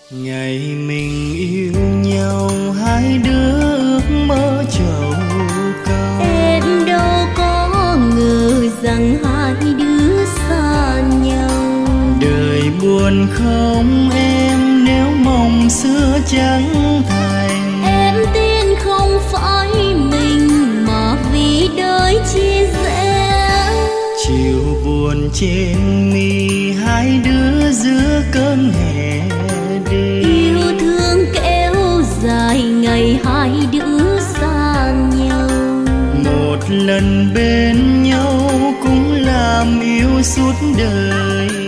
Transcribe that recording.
Ngày mình yêu nhau hai đứa ước mơ trầu cao. Em đâu có ngờ rằng hai đứa xa nhau. Đời buồn không em nếu mong xưa chẳng thành. Em tin không phải mình mà vì đời chia rẽ. Chiều buồn trên mi hai đứa giữa cơn hè đêm. Yêu thương kéo dài ngày hai đứa xa nhau. Một lần bên nhau cũng làm yêu suốt đời.